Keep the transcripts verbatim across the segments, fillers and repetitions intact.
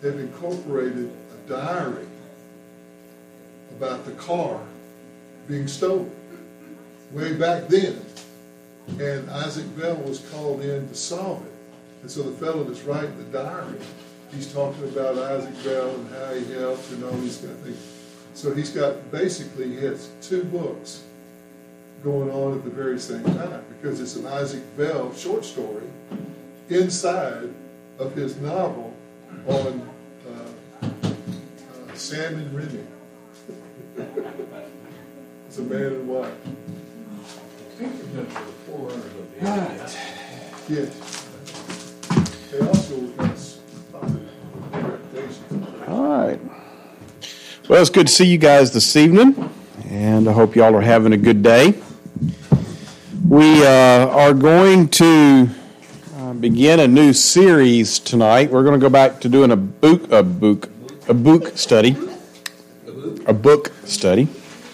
have incorporated a diary about the car being stolen way back then. And Isaac Bell was called in to solve it. And so the fellow that's writing the diary, he's talking about Isaac Bell and how he helped and all these kind of things. So he's got, basically, he has two books going on at the very same time, because it's an Isaac Bell short story inside of his novel on uh, uh, Sam and Remy. It's a man and wife. Right. Yes. They also got All right. Well, it's good to see you guys this evening, and I hope y'all are having a good day. We uh, are going to uh, begin a new series tonight. We're going to go back to doing a book, a book, a book study, a book study.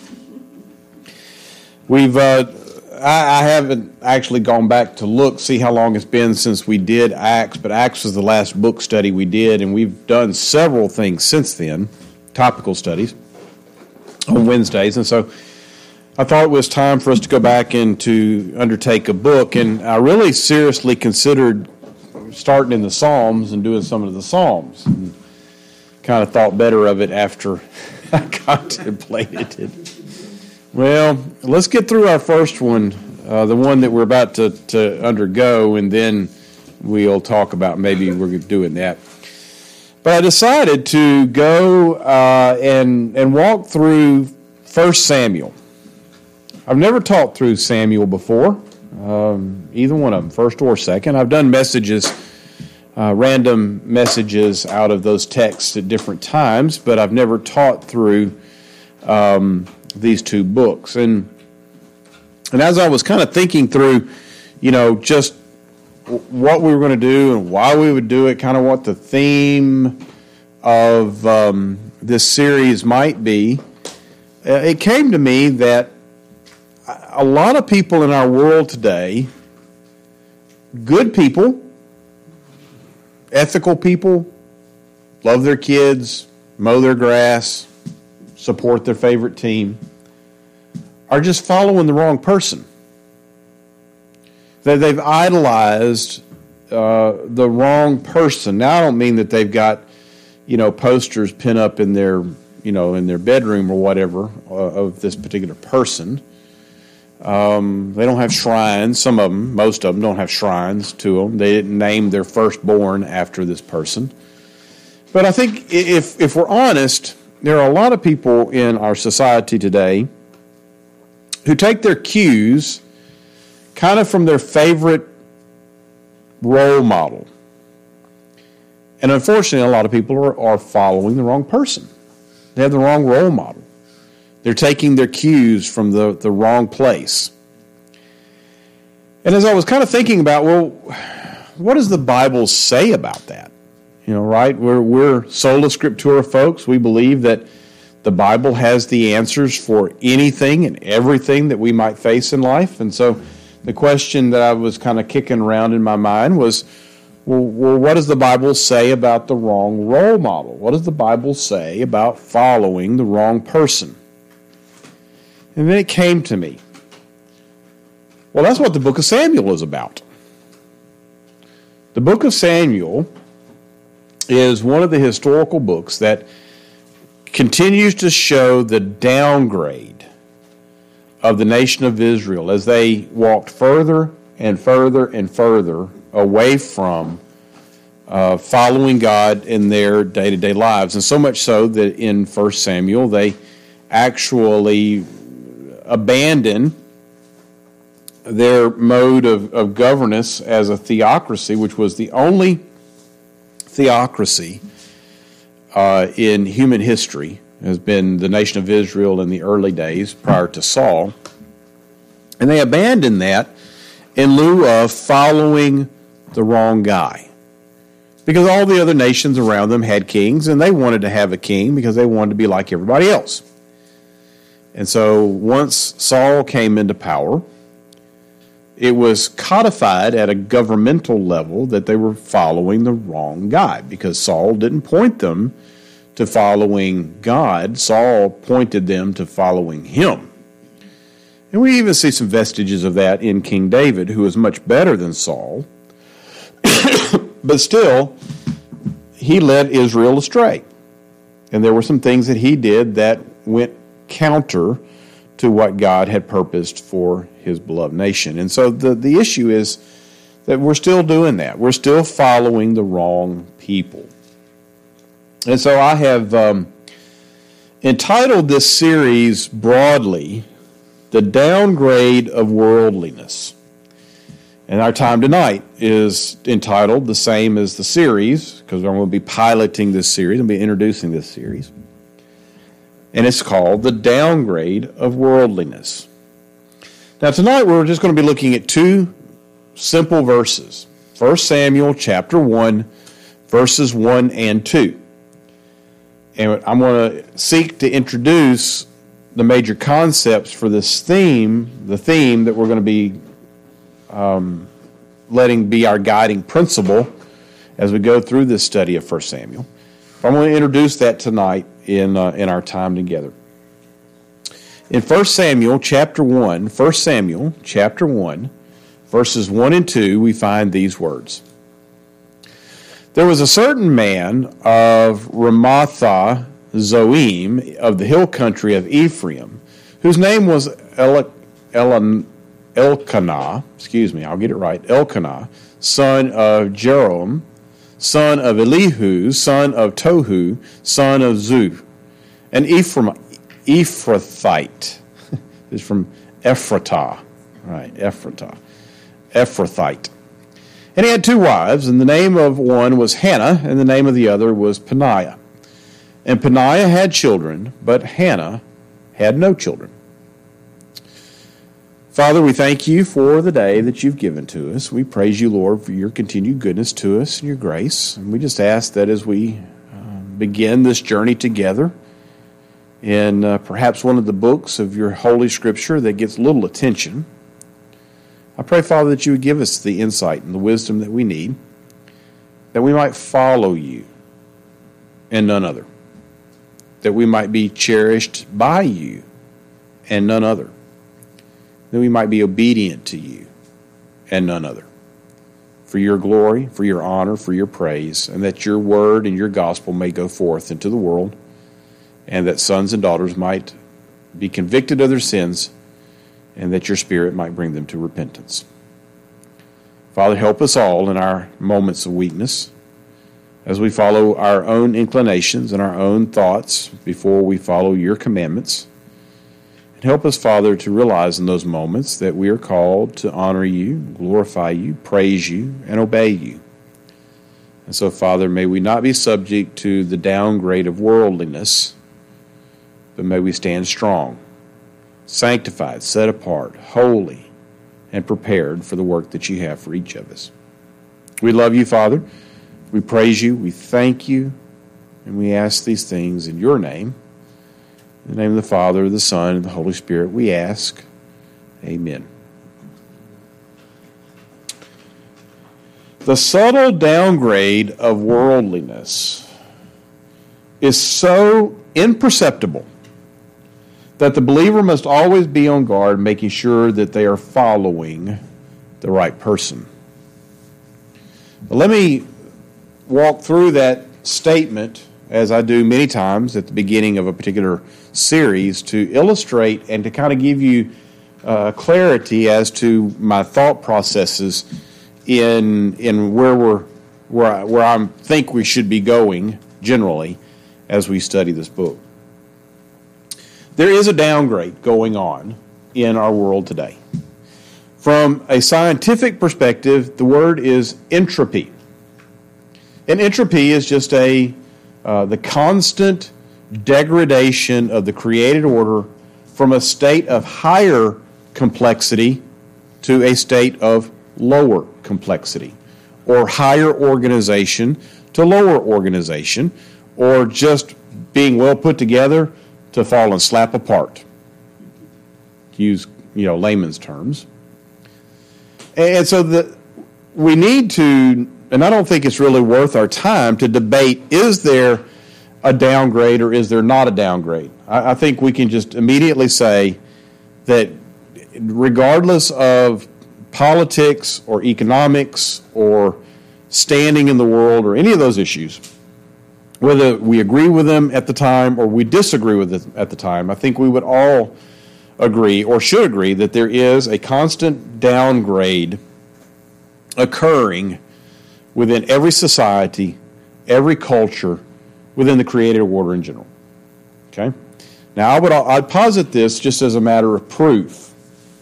We've, uh, I, I haven't actually gone back to look, see how long it's been since we did Acts, but Acts was the last book study we did, and we've done several things since then, topical studies on Wednesdays, and so I thought it was time for us to go back and to undertake a book, and I really seriously considered starting in the Psalms and doing some of the Psalms, and kind of thought better of it after I contemplated it. Well, let's get through our first one, uh, the one that we're about to, to undergo, and then we'll talk about maybe we're doing that. But I decided to go uh, and and walk through First Samuel. I've never taught through Samuel before, um, either one of them, first or second. I've done messages, uh, random messages out of those texts at different times, but I've never taught through um these two books. And and as I was kind of thinking through, you know, just what we were going to do and why we would do it, kind of what the theme of um, this series might be, uh, it came to me that a lot of people in our world today, good people, ethical people, love their kids, mow their grass, support their favorite team, are just following the wrong person. That they've idolized uh, the wrong person. Now, I don't mean that they've got, you know, posters pinned up in their, you know, in their bedroom or whatever uh, of this particular person. Um, they don't have shrines. Some of them, most of them, don't have shrines to them. They didn't name their firstborn after this person. But I think if if we're honest, there are a lot of people in our society today who take their cues kind of from their favorite role model. And unfortunately, a lot of people are, are following the wrong person. They have the wrong role model. They're taking their cues from the, the wrong place. And as I was kind of thinking about, well, what does the Bible say about that? You know, right? We're, we're sola scriptura folks. We believe that the Bible has the answers for anything and everything that we might face in life. And so the question that I was kind of kicking around in my mind was, well, well, what does the Bible say about the wrong role model? What does the Bible say about following the wrong person? And then it came to me, well, that's what the book of Samuel is about. The book of Samuel is one of the historical books that continues to show the downgrade of the nation of Israel as they walked further and further and further away from uh, following God in their day-to-day lives. And so much so that in First Samuel they actually abandon their mode of, of governance as a theocracy, which was the only theocracy uh, in human history, has been the nation of Israel in the early days prior to Saul. And they abandoned that in lieu of following the wrong guy. Because all the other nations around them had kings, and they wanted to have a king because they wanted to be like everybody else. And so once Saul came into power, it was codified at a governmental level that they were following the wrong guy, because Saul didn't point them to following God. Saul pointed them to following him. And we even see some vestiges of that in King David, who was much better than Saul. But still, he led Israel astray. And there were some things that he did that went counter to what God had purposed for his beloved nation. And so the, the issue is that we're still doing that. We're still following the wrong people. And so I have um, entitled this series broadly, The Downgrade of Worldliness. And our time tonight is entitled the same as the series, because I'm going to be piloting this series, I'm going to be introducing this series. And it's called The Downgrade of Worldliness. Now tonight we're just going to be looking at two simple verses. First Samuel chapter one, verses one and two. And I'm going to seek to introduce the major concepts for this theme, the theme that we're going to be um, letting be our guiding principle as we go through this study of First Samuel. I'm going to introduce that tonight in uh, in our time together. In First Samuel chapter one, First Samuel chapter one, verses one and two, we find these words. There was a certain man of Ramatha Zoim of the hill country of Ephraim, whose name was El- El- Elkanah, excuse me, I'll get it right, Elkanah, son of Jeroam, son of Elihu, son of Tohu, son of Zu, an Ephraim, Ephrathite. This is from Ephratah, right, Ephratah, Ephrathite. And he had two wives, and the name of one was Hannah, and the name of the other was Peninnah. And Peninnah had children, but Hannah had no children. Father, we thank you for the day that you've given to us. We praise you, Lord, for your continued goodness to us and your grace. And we just ask that as we uh, begin this journey together in uh, perhaps one of the books of your Holy Scripture that gets little attention, I pray, Father, that you would give us the insight and the wisdom that we need, that we might follow you and none other, that we might be cherished by you and none other, that we might be obedient to you and none other, for your glory, for your honor, for your praise, and that your word and your gospel may go forth into the world, and that sons and daughters might be convicted of their sins, and that your Spirit might bring them to repentance. Father, help us all in our moments of weakness as we follow our own inclinations and our own thoughts before we follow your commandments. And help us, Father, to realize in those moments that we are called to honor you, glorify you, praise you, and obey you. And so, Father, may we not be subject to the downgrade of worldliness, but may we stand strong, sanctified, set apart, holy, and prepared for the work that you have for each of us. We love you, Father. We praise you. We thank you. And we ask these things in your name. In the name of the Father, the Son, and the Holy Spirit, we ask. Amen. The subtle downgrade of worldliness is so imperceptible that the believer must always be on guard, making sure that they are following the right person. But let me walk through that statement, as I do many times at the beginning of a particular series, to illustrate and to kind of give you uh, clarity as to my thought processes in in where we're where I, where I think we should be going generally as we study this book. There is a downgrade going on in our world today. From a scientific perspective, the word is entropy. And entropy is just a uh, the constant degradation of the created order from a state of higher complexity to a state of lower complexity, or higher organization to lower organization, or just being well put together to fall and slap apart, to use, you know, layman's terms. And so the, we need to, and I don't think it's really worth our time to debate, is there a downgrade or is there not a downgrade? I, I think we can just immediately say that regardless of politics or economics or standing in the world or any of those issues, whether we agree with them at the time or we disagree with them at the time, I think we would all agree or should agree that there is a constant downgrade occurring within every society, every culture, within the created order in general. Okay? Now, I would I'd posit this just as a matter of proof.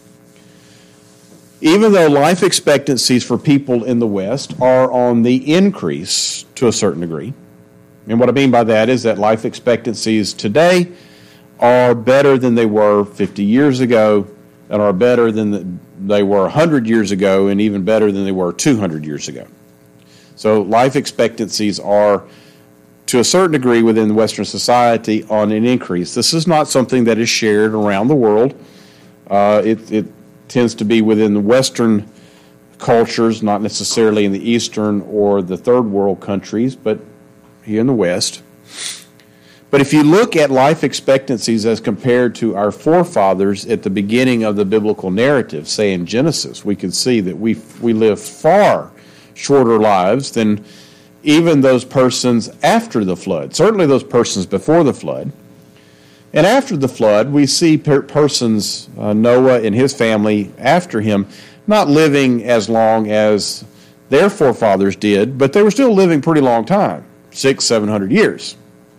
Even though life expectancies for people in the West are on the increase to a certain degree, and what I mean by that is that life expectancies today are better than they were fifty years ago, and are better than the, they were one hundred years ago, and even better than they were two hundred years ago. So life expectancies are, to a certain degree within Western society, on an increase. This is not something that is shared around the world. Uh, it, it tends to be within the Western cultures, not necessarily in the Eastern or the Third World countries, but here in the West. But if you look at life expectancies as compared to our forefathers at the beginning of the biblical narrative, say in Genesis, we can see that we we live far shorter lives than even those persons after the flood. Certainly those persons before the flood. And after the flood, we see per- persons, uh, Noah and his family after him, not living as long as their forefathers did, but they were still living pretty long time, six, seven hundred years.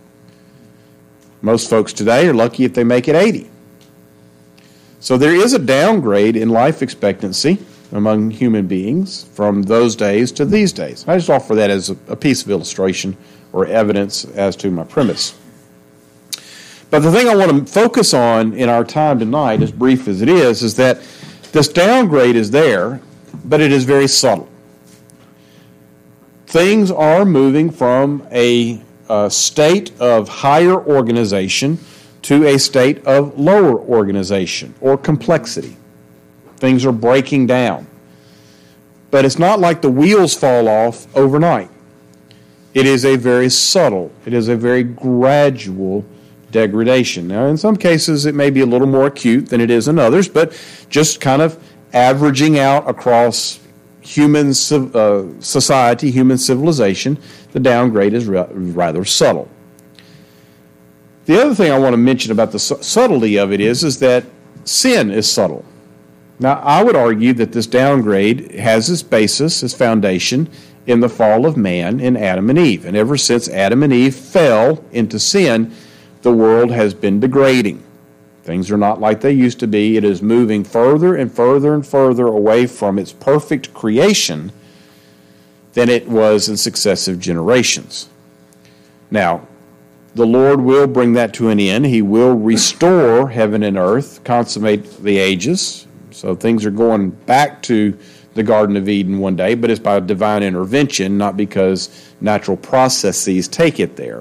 Most folks today are lucky if they make it eighty. So there is a downgrade in life expectancy among human beings from those days to these days. I just offer that as a, a piece of illustration or evidence as to my premise. But the thing I want to focus on in our time tonight, as brief as it is, is that this downgrade is there, but it is very subtle. Things are moving from a a state of higher organization to a state of lower organization or complexity. Things are breaking down. But it's not like the wheels fall off overnight. It is a very subtle, it is a very gradual degradation. Now, in some cases, it may be a little more acute than it is in others, but just kind of averaging out across human uh, society, human civilization, the downgrade is ra- rather subtle. The other thing I want to mention about the su- subtlety of it is, is that sin is subtle. Now, I would argue that this downgrade has its basis, its foundation, in the fall of man in Adam and Eve. And ever since Adam and Eve fell into sin, the world has been degrading. Things are not like they used to be. It is moving further and further and further away from its perfect creation than it was in successive generations. Now, the Lord will bring that to an end. He will restore heaven and earth, consummate the ages. So things are going back to the Garden of Eden one day, but it's by divine intervention, not because natural processes take it there.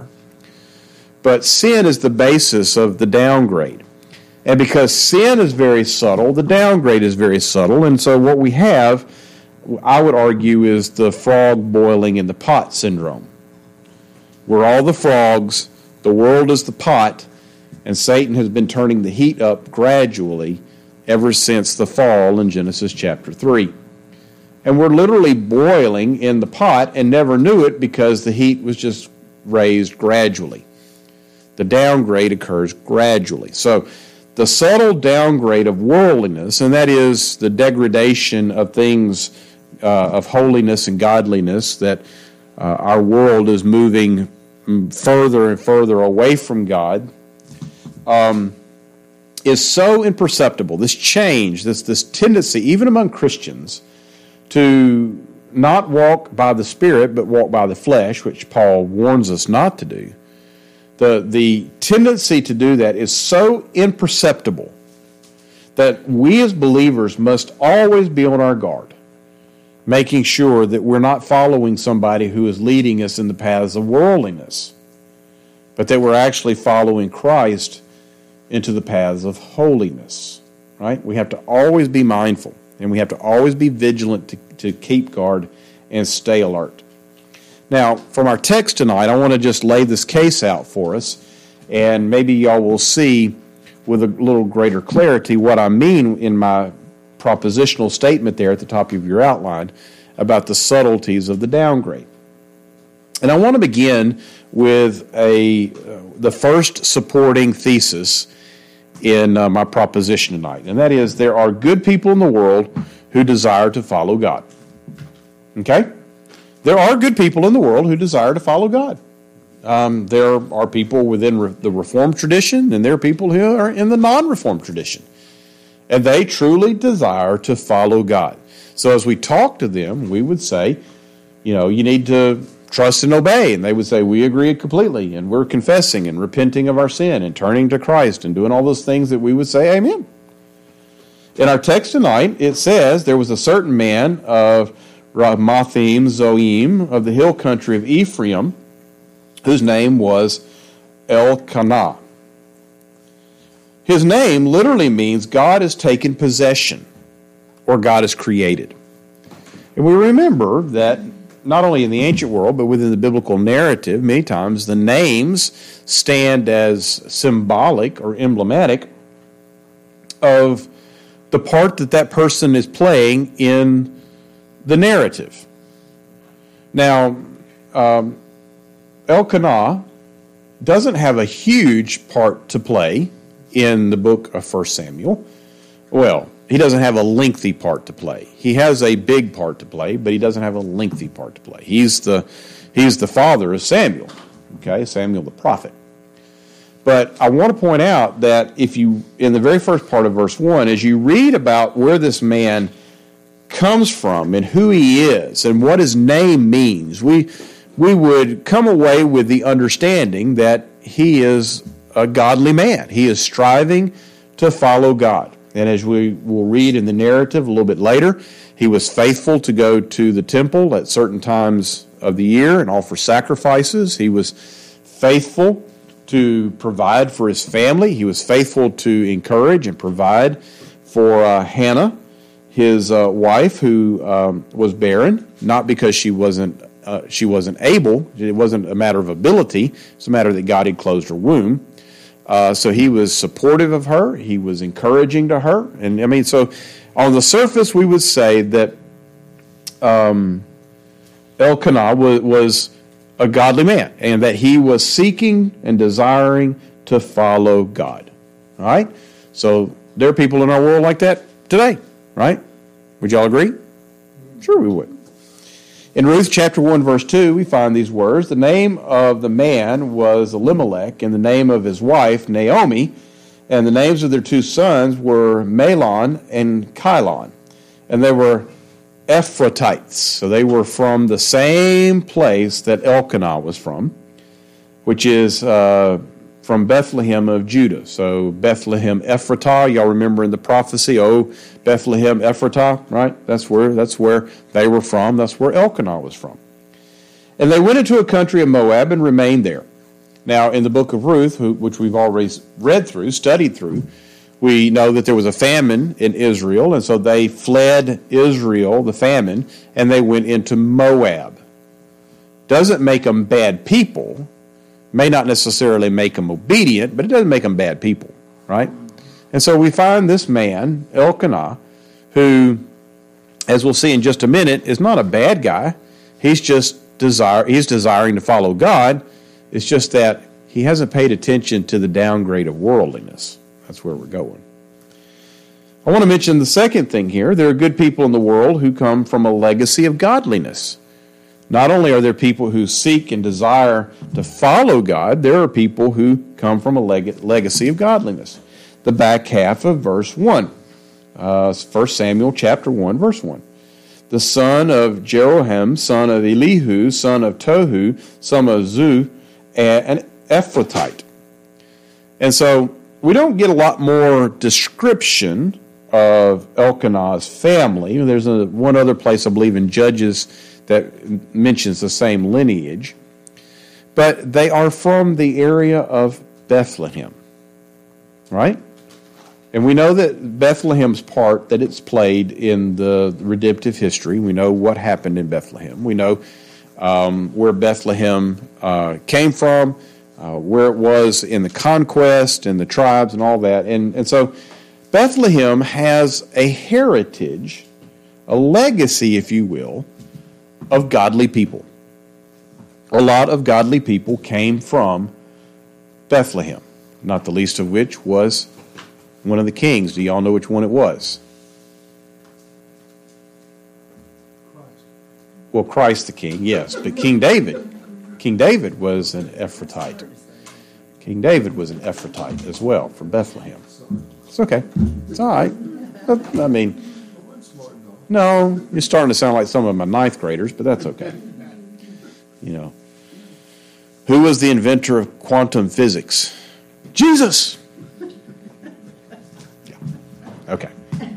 But sin is the basis of the downgrade. And because sin is very subtle, the downgrade is very subtle. And so what we have, I would argue, is the frog boiling in the pot syndrome. We're all the frogs, the world is the pot, and Satan has been turning the heat up gradually ever since the fall in Genesis chapter three. And we're literally boiling in the pot and never knew it because the heat was just raised gradually. The downgrade occurs gradually. So the subtle downgrade of worldliness, and that is the degradation of things uh, of holiness and godliness, that uh, our world is moving further and further away from God, um, is so imperceptible. This change, this, this tendency, even among Christians, to not walk by the Spirit but walk by the flesh, which Paul warns us not to do. The, the tendency to do that is so imperceptible that we as believers must always be on our guard, making sure that we're not following somebody who is leading us in the paths of worldliness, but that we're actually following Christ into the paths of holiness, right? We have to always be mindful. And we have to always be vigilant to, to keep guard and stay alert. Now, from our text tonight, I want to just lay this case out for us, and maybe y'all will see with a little greater clarity what I mean in my propositional statement there at the top of your outline about the subtleties of the downgrade. And I want to begin with a uh, the first supporting thesis in uh, my proposition tonight, and that is there are good people in the world who desire to follow God. Okay? There are good people in the world who desire to follow God. Um, there are people within re- the Reformed tradition, and there are people who are in the non-Reformed tradition. And they truly desire to follow God. So as we talk to them, we would say, you know, you need to trust and obey. And they would say, we agree completely, and we're confessing and repenting of our sin and turning to Christ and doing all those things that we would say, amen. In our text tonight, it says, there was a certain man of Ramathaim Zoim of the hill country of Ephraim, whose name was Elkanah. His name literally means God has taken possession, or God has created. And we remember that not only in the ancient world, but within the biblical narrative, many times the names stand as symbolic or emblematic of the part that that person is playing in the narrative. Now, um, Elkanah doesn't have a huge part to play in the book of First Samuel. Well, he doesn't have a lengthy part to play. He has a big part to play, but he doesn't have a lengthy part to play. He's the he's the father of Samuel, okay, Samuel the prophet. But I want to point out that if you, in the very first part of verse one, as you read about where this man comes from and who he is and what his name means, we we would come away with the understanding that he is a godly man. He is striving to follow God. And as we will read in the narrative a little bit later, he was faithful to go to the temple at certain times of the year and offer sacrifices. He was faithful to provide for his family. He was faithful to encourage and provide for uh, Hannah, his uh, wife, who um, was barren, not because she wasn't uh, she wasn't able. It wasn't a matter of ability. It's a matter that God had closed her womb. Uh, so he was supportive of her. He was encouraging to her. And I mean, so on the surface, we would say that um, Elkanah was, was a godly man and that he was seeking and desiring to follow God. All right? So there are people in our world like that today, right? Would y'all agree? Sure we would. In Ruth chapter one, verse two, we find these words. The name of the man was Elimelech, and the name of his wife, Naomi, and the names of their two sons were Mahlon and Chilion. And they were Ephrathites. So they were from the same place that Elkanah was from, which is uh, from Bethlehem of Judah. So Bethlehem Ephratah, y'all remember in the prophecy, oh, Bethlehem Ephratah, right? That's where that's where they were from. That's where Elkanah was from. And they went into a country of Moab and remained there. Now, in the book of Ruth, which we've already read through, studied through, we know that there was a famine in Israel, and so they fled Israel, the famine, and they went into Moab. Doesn't make them bad people. May not necessarily make them obedient, but it doesn't make them bad people, right? And so we find this man, Elkanah, who, as we'll see in just a minute, is not a bad guy. He's just desire he's desiring to follow God. It's just that he hasn't paid attention to the downgrade of worldliness. That's where we're going. I want to mention the second thing here. There are good people in the world who come from a legacy of godliness. Not only are there people who seek and desire to follow God, there are people who come from a leg- legacy of godliness. The back half of verse one. Uh, First Samuel chapter one, verse one. The son of Jeroham, son of Elihu, son of Tohu, son of Zu, and an Ephrathite. And so we don't get a lot more description of Elkanah's family. There's a, one other place, I believe, in Judges that mentions the same lineage. But they are from the area of Bethlehem. Right? And we know that Bethlehem's part that it's played in the redemptive history. We know what happened in Bethlehem. We know um, where Bethlehem uh, came from, uh, where it was in the conquest and the tribes and all that. And, and so Bethlehem has a heritage, a legacy, if you will, of godly people. A lot of godly people came from Bethlehem, not the least of which was one of the kings. Do y'all know which one it was? Christ. Well, Christ the king, yes. But King David, King David was an Ephrathite. King David was an Ephrathite as well from Bethlehem. It's okay. It's all right. I mean, no, you're starting to sound like some of my ninth graders, but that's okay. You know. Who was the inventor of quantum physics? Jesus! Yeah. Okay.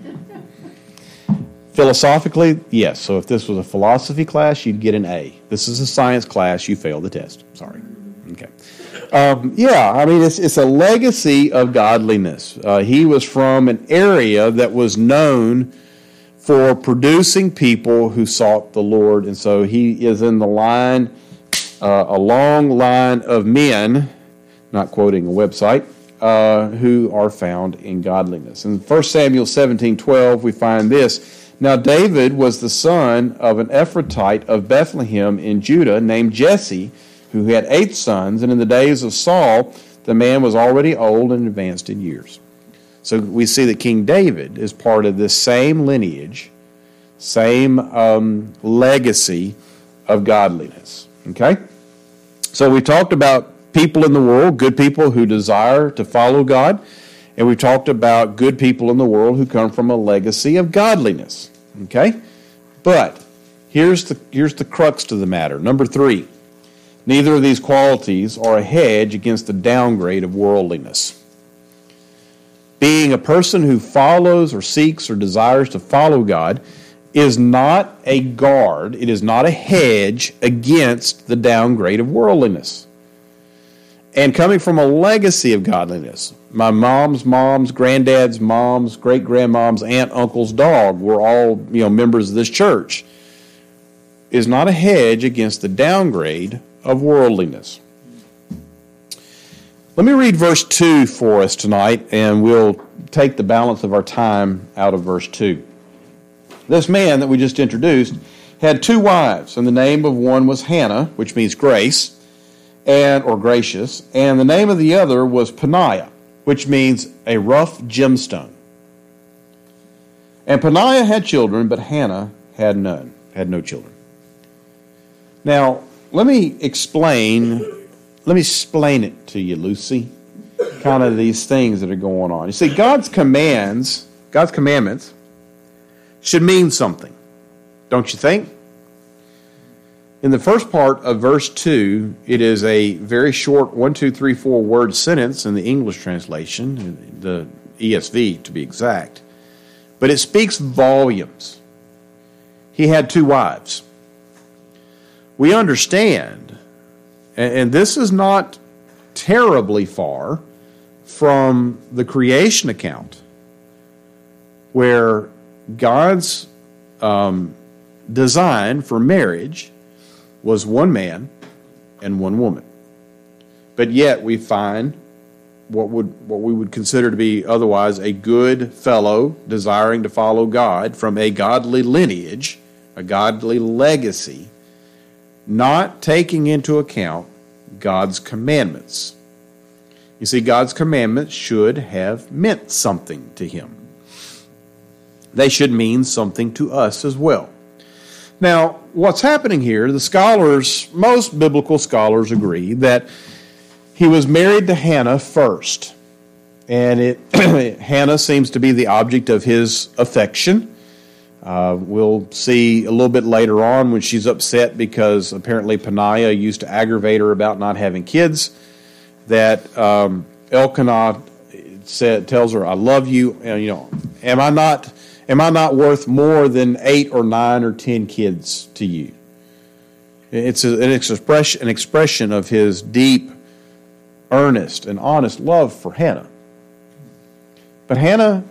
Philosophically, yes. So if this was a philosophy class, you'd get an A. This is a science class, you failed the test. Sorry. Okay. Um, yeah, I mean, it's, it's a legacy of godliness. Uh, he was from an area that was known for producing people who sought the Lord, and so he is in the line, uh, a long line of men, not quoting a website, uh, who are found in godliness. In First Samuel seventeen twelve, we find this. Now David was the son of an Ephrathite of Bethlehem in Judah named Jesse, who had eight sons, and in the days of Saul, the man was already old and advanced in years. So we see that King David is part of this same lineage, same um, legacy of godliness. Okay? So we talked about people in the world, good people who desire to follow God, and we talked about good people in the world who come from a legacy of godliness. Okay? But here's the, here's the crux to the matter. Number three, neither of these qualities are a hedge against the downgrade of worldliness. Being a person who follows or seeks or desires to follow God is not a guard, it is not a hedge against the downgrade of worldliness. And coming from a legacy of godliness, my mom's mom's, granddad's mom's, great-grandmom's, aunt, uncle's dog were all, you know, members of this church, is not a hedge against the downgrade of worldliness. Let me read verse two for us tonight, and we'll take the balance of our time out of verse two. This man that we just introduced had two wives, and the name of one was Hannah, which means grace, and or gracious, and the name of the other was Peninnah, which means a rough gemstone. And Peninnah had children, but Hannah had none, had no children. Now, let me explain, let me explain it to you, Lucy, kind of these things that are going on. You see, God's commands, God's commandments should mean something, don't you think? In the first part of verse two, it is a very short one, two, three, four word sentence in the English translation, the E S V to be exact. But it speaks volumes. He had two wives. We understand, and this is not terribly far from the creation account, where God's um, design for marriage was one man and one woman. But yet we find what would what we would consider to be otherwise a good fellow desiring to follow God from a godly lineage, a godly legacy, not taking into account God's commandments. You see, God's commandments should have meant something to him. They should mean something to us as well. Now, what's happening here, the scholars, most biblical scholars agree that he was married to Hannah first. And it, Hannah seems to be the object of his affection. Uh, we'll see a little bit later on when she's upset because apparently Peninnah used to aggravate her about not having kids, that um, Elkanah said, tells her, I love you, and, you know, am I not... Am I not worth more than eight or nine or ten kids to you? It's a, an expression, an expression of his deep, earnest, and honest love for Hannah. But Hannah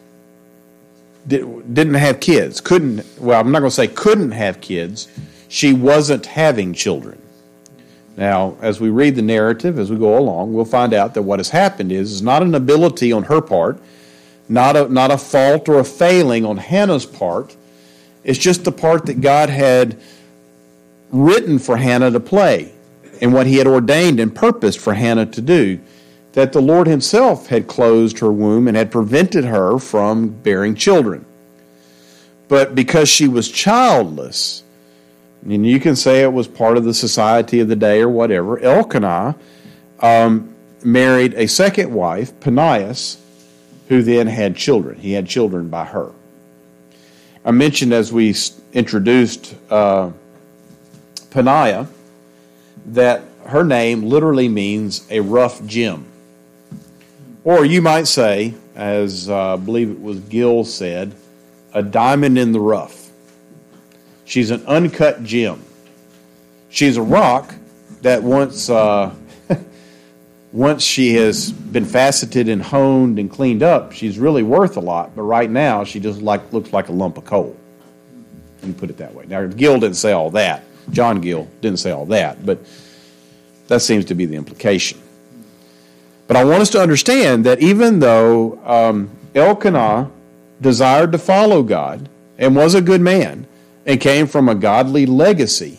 did, didn't have kids. Couldn't, well, I'm not going to say couldn't have kids. She wasn't having children. Now, as we read the narrative, as we go along, we'll find out that what has happened is, is not an ability on her part, not a, not a fault or a failing on Hannah's part. It's just the part that God had written for Hannah to play and what he had ordained and purposed for Hannah to do, that the Lord himself had closed her womb and had prevented her from bearing children. But because she was childless, and you can say it was part of the society of the day or whatever, Elkanah um, married a second wife, Peninnah, who then had children. He had children by her. I mentioned as we introduced uh, Peninnah that her name literally means a rough gem. Or you might say, as uh, I believe it was Gill said, a diamond in the rough. She's an uncut gem. She's a rock that once uh, once she has been faceted and honed and cleaned up, she's really worth a lot. But right now, she just like looks like a lump of coal. Let me put it that way. Now, Gill didn't say all that. John Gill didn't say all that, but that seems to be the implication. But I want us to understand that even though um, Elkanah desired to follow God and was a good man, and came from a godly legacy,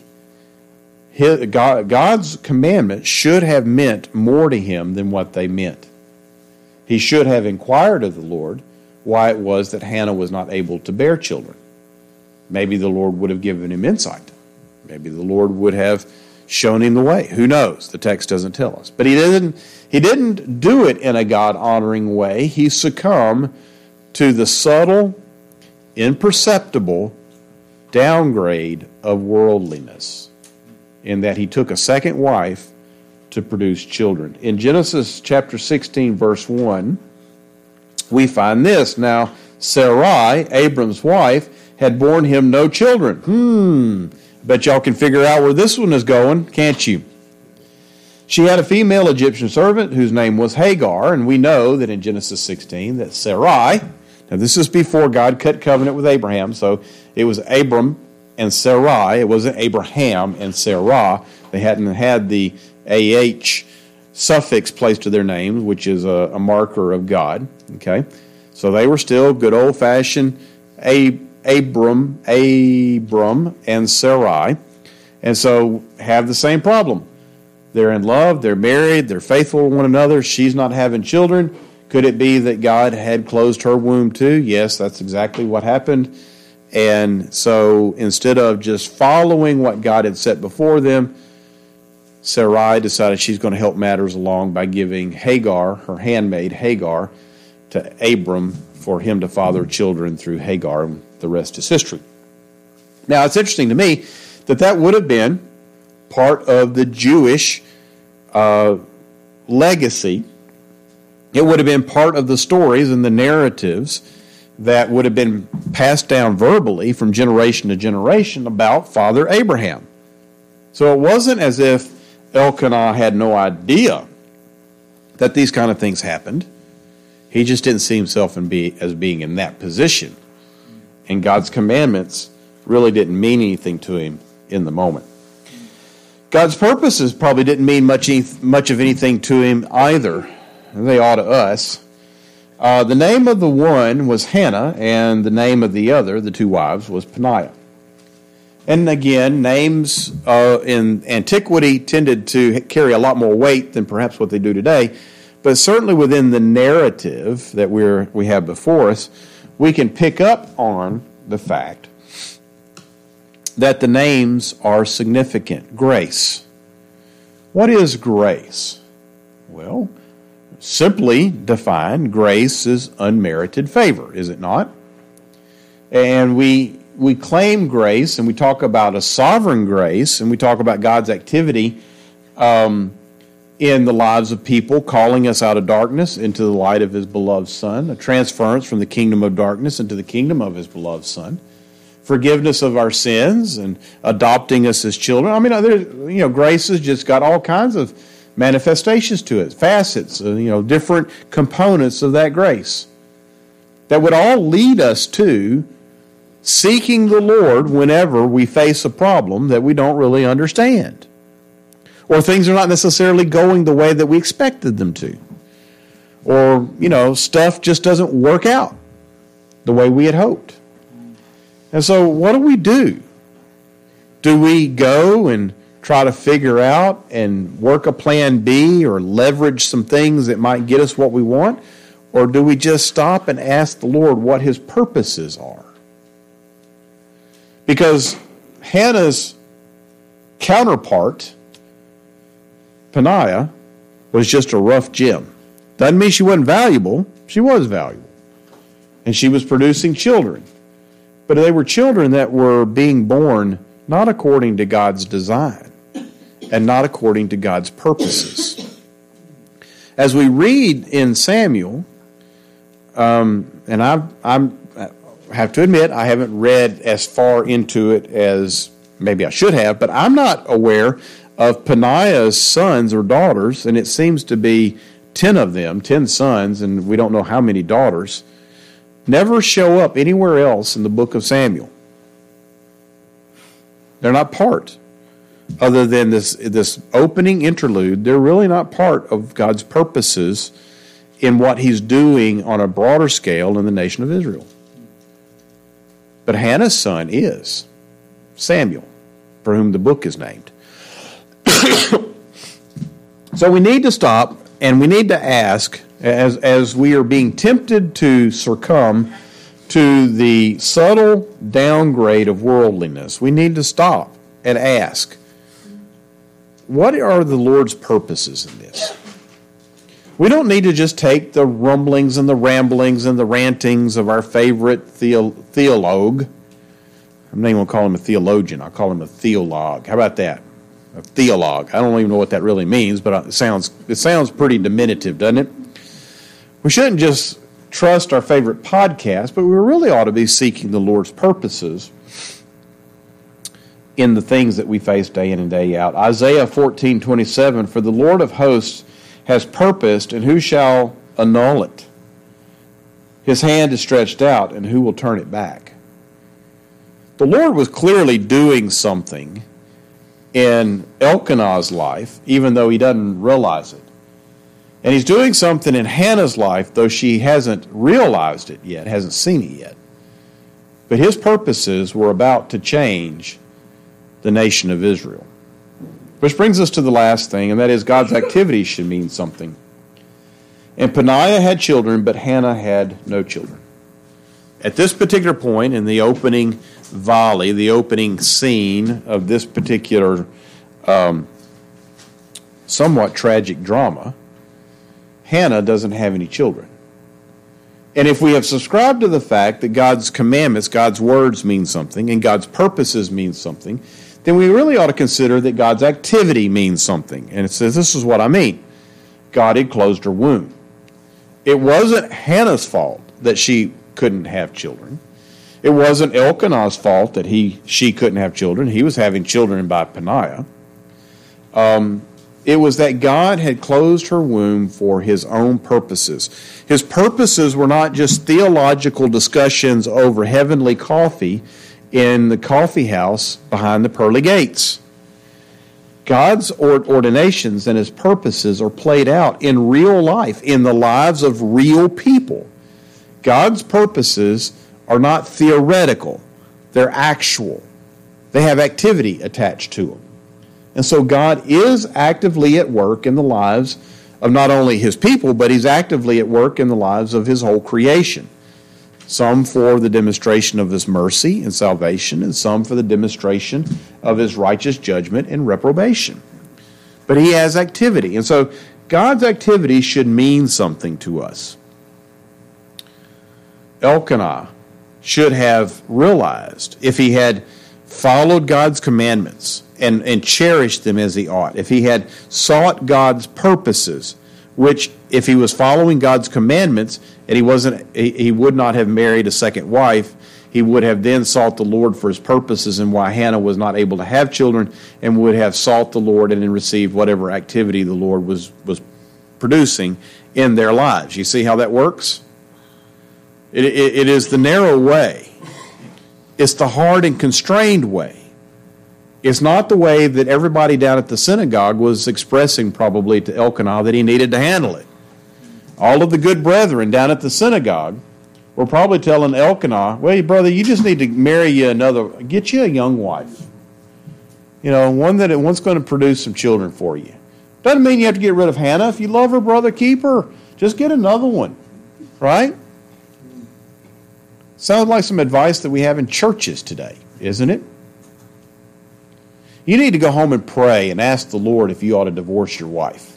his, God, God's commandment should have meant more to him than what they meant. He should have inquired of the Lord why it was that Hannah was not able to bear children. Maybe the Lord would have given him insight. Maybe the Lord would have shown him the way. Who knows? The text doesn't tell us. But he didn't, he didn't do it in a God-honoring way. He succumbed to the subtle, imperceptible downgrade of worldliness, in that he took a second wife to produce children. In Genesis chapter sixteen, verse one, we find this. Now, Sarai, Abram's wife, had borne him no children. Hmm, bet y'all can figure out where this one is going, can't you? She had a female Egyptian servant whose name was Hagar, and we know that in Genesis sixteen that Sarai, now this is before God cut covenant with Abraham, so it was Abram and Sarai. It wasn't Abraham and Sarah. They hadn't had the A H suffix placed to their names, which is a, a marker of God. Okay, so they were still good old-fashioned A- Abram, Abram and Sarai, and so have the same problem. They're in love, they're married, they're faithful to one another. She's not having children. Could it be that God had closed her womb too? Yes, that's exactly what happened. And so instead of just following what God had set before them, Sarai decided she's going to help matters along by giving Hagar, her handmaid Hagar, to Abram for him to father children through Hagar. And the rest is history. Now, it's interesting to me that that would have been part of the Jewish uh, legacy. It would have been part of the stories and the narratives that would have been passed down verbally from generation to generation about Father Abraham. So it wasn't as if Elkanah had no idea that these kind of things happened. He just didn't see himself in be, as being in that position. And God's commandments really didn't mean anything to him in the moment. God's purposes probably didn't mean much, much of anything to him either. They ought to us. Uh, the name of the one was Hannah, and the name of the other, the two wives, was Peninnah. And again, names uh, in antiquity tended to carry a lot more weight than perhaps what they do today. But certainly within the narrative that we're we have before us, we can pick up on the fact that the names are significant. Grace. What is grace? Well, simply defined, grace is unmerited favor, is it not? And we we claim grace, and we talk about a sovereign grace, and we talk about God's activity um, in the lives of people, calling us out of darkness into the light of His beloved Son, a transference from the kingdom of darkness into the kingdom of His beloved Son, forgiveness of our sins, and adopting us as children. I mean, there's, you know, grace has just got all kinds of manifestations to it, facets, uh, you know, different components of that grace. that would all lead us to seeking the Lord whenever we face a problem that we don't really understand, or things are not necessarily going the way that we expected them to, or, you know, stuff just doesn't work out the way we had hoped. And so what do we do? Do we go and try to figure out and work a plan B or leverage some things that might get us what we want? Or do we just stop and ask the Lord what his purposes are? Because Hannah's counterpart, Peninnah, was just a rough gem. Doesn't mean she wasn't valuable. She was valuable. And she was producing children. But they were children that were being born not according to God's design and not according to God's purposes. As we read in Samuel, um, and I I'm, I have to admit I haven't read as far into it as maybe I should have, but I'm not aware of Peninnah's sons or daughters, and it seems to be ten of them, ten sons, and we don't know how many daughters, never show up anywhere else in the book of Samuel. They're not part. Other than this, this opening interlude, they're really not part of God's purposes in what he's doing on a broader scale in the nation of Israel. But Hannah's son is Samuel, for whom the book is named. So we need to stop and we need to ask, as, as we are being tempted to succumb to the subtle downgrade of worldliness, we need to stop and ask, what are the Lord's purposes in this? We don't need to just take the rumblings and the ramblings and the rantings of our favorite theo- theologue. I'm not even going to call him a theologian. I'll call him a theologue. How about that? A theologue. I don't even know what that really means, but it sounds it sounds pretty diminutive, doesn't it? We shouldn't just trust our favorite podcast, but we really ought to be seeking the Lord's purposes in the things that we face day in and day out. Isaiah fourteen twenty-seven, for the Lord of hosts has purposed, and who shall annul it? His hand is stretched out, and who will turn it back? The Lord was clearly doing something in Elkanah's life, even though he doesn't realize it. And he's doing something in Hannah's life, though she hasn't realized it yet, hasn't seen it yet. But his purposes were about to change the nation of Israel. Which brings us to the last thing, and that is God's activities should mean something. And Peninnah had children, but Hannah had no children. At this particular point in the opening volley, the opening scene of this particular um, somewhat tragic drama, Hannah doesn't have any children. And if we have subscribed to the fact that God's commandments, God's words mean something, and God's purposes mean something, then we really ought to consider that God's activity means something. And it says, this is what I mean. God had closed her womb. It wasn't Hannah's fault that she couldn't have children. It wasn't Elkanah's fault that he she couldn't have children. He was having children by Peninnah. Um, it was that God had closed her womb for his own purposes. His purposes were not just theological discussions over heavenly coffee in the coffee house behind the pearly gates. God's ordinations and his purposes are played out in real life, in the lives of real people. God's purposes are not theoretical. They're actual. They have activity attached to them. And so God is actively at work in the lives of not only his people, but he's actively at work in the lives of his whole creation. Some for the demonstration of his mercy and salvation, and some for the demonstration of his righteous judgment and reprobation. But he has activity. And so God's activity should mean something to us. Elkanah should have realized, if he had followed God's commandments and, and cherished them as he ought, if he had sought God's purposes, which if he was following God's commandments and he wasn't, he, he would not have married a second wife, he would have then sought the Lord for his purposes and why Hannah was not able to have children, and would have sought the Lord and then received whatever activity the Lord was, was producing in their lives. You see how that works? It, it, it is the narrow way. It's the hard and constrained way. It's not the way that everybody down at the synagogue was expressing probably to Elkanah that he needed to handle it. All of the good brethren down at the synagogue were probably telling Elkanah, well, brother, you just need to marry you another, get you a young wife. You know, one that one's going to produce some children for you. Doesn't mean you have to get rid of Hannah. If you love her, brother, keep her. Just get another one, right? Sounds like some advice that we have in churches today, isn't it? You need to go home and pray and ask the Lord if you ought to divorce your wife.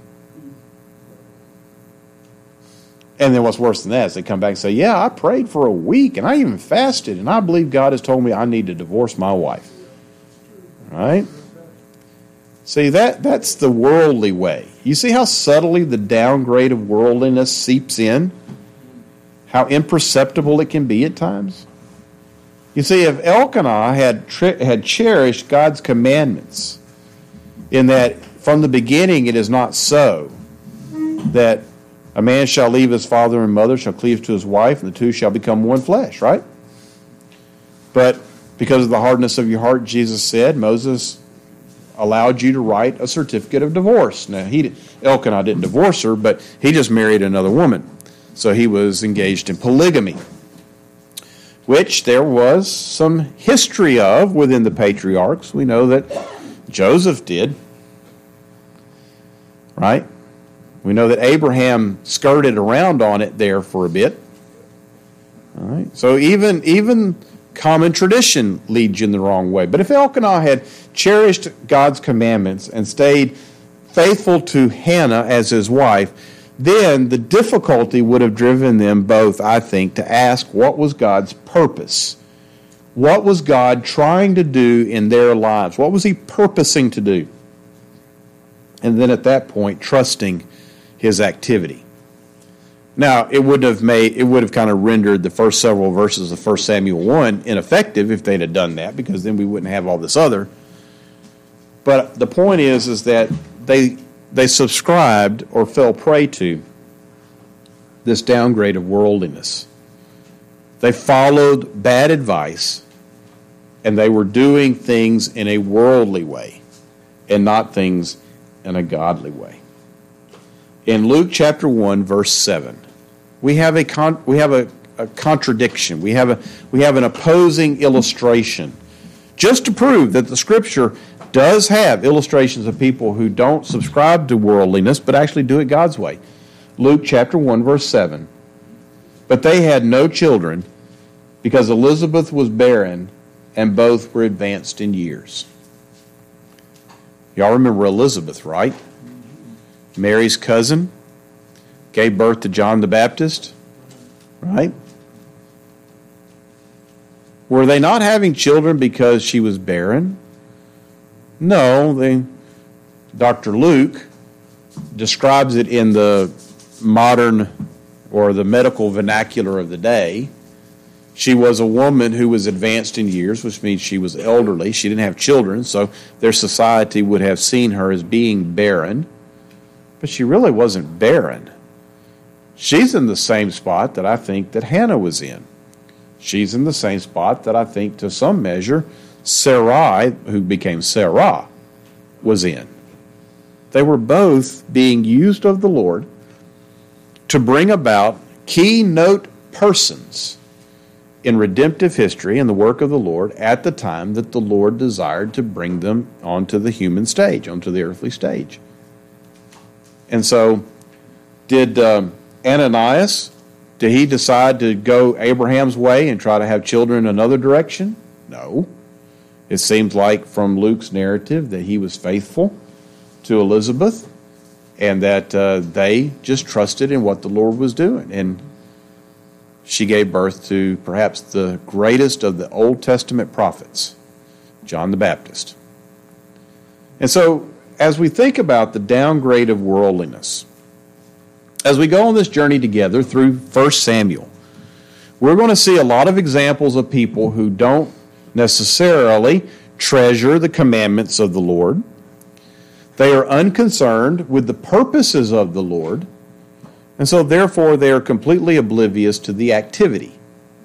And then what's worse than that is they come back and say, yeah, I prayed for a week and I even fasted and I believe God has told me I need to divorce my wife. Right? See, that, that's the worldly way. You see how subtly the downgrade of worldliness seeps in? How imperceptible it can be at times? You see, if Elkanah had tri- had cherished God's commandments, in that from the beginning it is not so, that a man shall leave his father and mother, shall cleave to his wife, and the two shall become one flesh, right? But because of the hardness of your heart, Jesus said, Moses allowed you to write a certificate of divorce. Now, he Elkanah didn't divorce her, but he just married another woman. So he was engaged in polygamy, which there was some history of within the patriarchs. We know that Joseph did, right? We know that Abraham skirted around on it there for a bit. All right. So even, even common tradition leads you in the wrong way. But if Elkanah had cherished God's commandments and stayed faithful to Hannah as his wife, then the difficulty would have driven them both, I think, to ask what was God's purpose? What was God trying to do in their lives? What was he purposing to do? And then at that point, trusting his activity. Now, it would have made it would have kind of rendered the first several verses of First Samuel one ineffective if they'd have done that, because then we wouldn't have all this other. But the point is, is that they they subscribed or fell prey to this downgrade of worldliness. They followed bad advice, and they were doing things in a worldly way and not things in a godly way. In Luke chapter one, verse seven, we have a con- we have a, a contradiction. We have a we have an opposing illustration, just to prove that the Scripture does have illustrations of people who don't subscribe to worldliness, but actually do it God's way. Luke chapter one, verse seven. But they had no children, because Elizabeth was barren, and both were advanced in years. Y'all remember Elizabeth, right? Mary's cousin, gave birth to John the Baptist, right? Were they not having children because she was barren? No, they, Doctor Luke describes it in the modern or the medical vernacular of the day. She was a woman who was advanced in years, which means she was elderly. She didn't have children, so their society would have seen her as being barren. But she really wasn't barren. She's in the same spot that I think that Hannah was in. She's in the same spot that I think, to some measure, Sarai, who became Sarah, was in. They were both being used of the Lord to bring about keynote persons in redemptive history and the work of the Lord at the time that the Lord desired to bring them onto the human stage, onto the earthly stage. And so, did um, Ananias, did he decide to go Abraham's way and try to have children in another direction? No. It seems like from Luke's narrative that he was faithful to Elizabeth, and that uh, they just trusted in what the Lord was doing. And she gave birth to perhaps the greatest of the Old Testament prophets, John the Baptist. And so, as we think about the downgrade of worldliness, as we go on this journey together through First Samuel, we're going to see a lot of examples of people who don't necessarily treasure the commandments of the Lord. They are unconcerned with the purposes of the Lord, and so therefore they are completely oblivious to the activity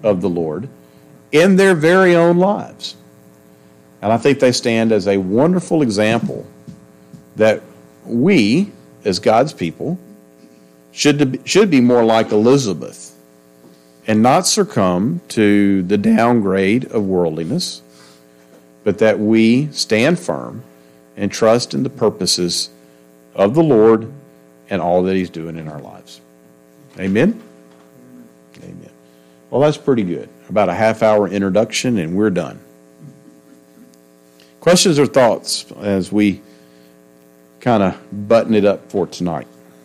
of the Lord in their very own lives. And I think they stand as a wonderful example that we, as God's people, should, should be more like Elizabeth and not succumb to the downgrade of worldliness, but that we stand firm and trust in the purposes of the Lord and all that He's doing in our lives. Amen? Amen. Well, that's pretty good. About a half hour introduction and we're done. Questions or thoughts as we kind of button it up for tonight?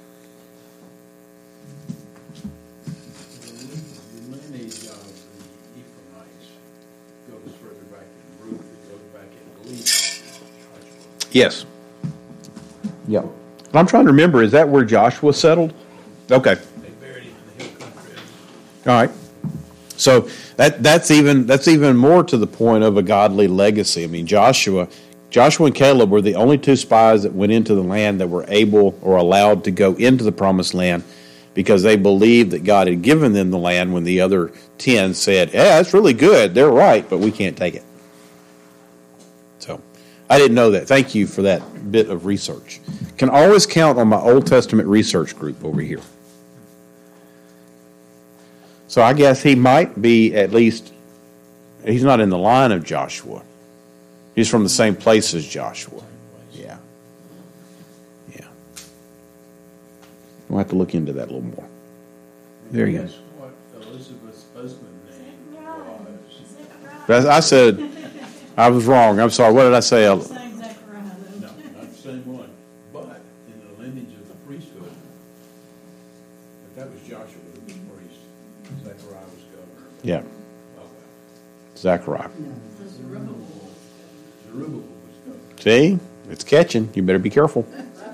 The lineage of the Ephraimites goes further back in Ruth. It goes back in Leah. Yes. Yeah. I'm trying to remember, is that where Joshua settled? Okay. They buried him in the hill country. All right. So that that's even that's even more to the point of a godly legacy. I mean, Joshua, Joshua and Caleb were the only two spies that went into the land that were able or allowed to go into the promised land because they believed that God had given them the land when the other ten said, "Yeah, that's really good. They're right, but we can't take it." So I didn't know that. Thank you for that bit of research. Can always count on my Old Testament research group over here. So I guess he might be at least, he's not in the line of Joshua. He's from the same place as Joshua. Yeah. Yeah. We'll have to look into that a little more. There you go. Guess what Elizabeth's husband's name was? That's- I said, I was wrong. I'm sorry. What did I say? No, not the same one, but in the lineage of the priesthood. But that was Joshua who was priest. Zechariah was governor. Yeah. Okay. Zechariah. Zerubbabel Zerubbabel was governor. See? It's catching. You better be careful.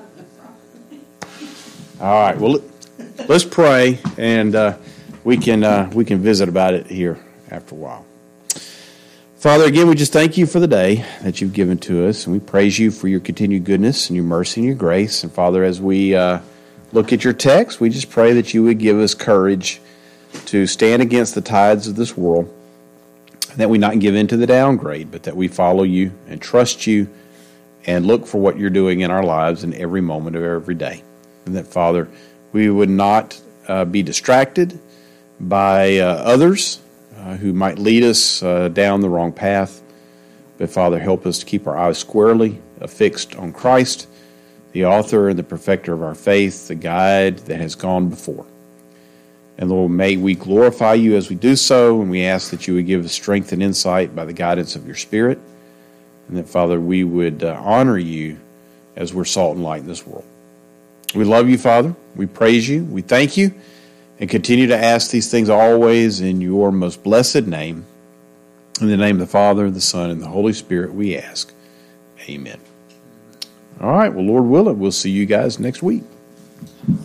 All right. Well, let's pray, and uh, we can uh, we can visit about it here after a while. Father, again, we just thank you for the day that you've given to us, and we praise you for your continued goodness and your mercy and your grace. And Father, as we uh, look at your text, we just pray that you would give us courage to stand against the tides of this world, and that we not give in to the downgrade, but that we follow you and trust you and look for what you're doing in our lives in every moment of every day. And that, Father, we would not uh, be distracted by uh, others uh, who might lead us uh, down the wrong path. But, Father, help us to keep our eyes squarely affixed on Christ, the author and the perfecter of our faith, the guide that has gone before. And, Lord, may we glorify you as we do so, and we ask that you would give us strength and insight by the guidance of your Spirit, and that, Father, we would uh, honor you as we're salt and light in this world. We love you, Father. We praise you. We thank you, and continue to ask these things always in your most blessed name. In the name of the Father, the Son, and the Holy Spirit, we ask. Amen. All right. Well, Lord willing, we'll see you guys next week.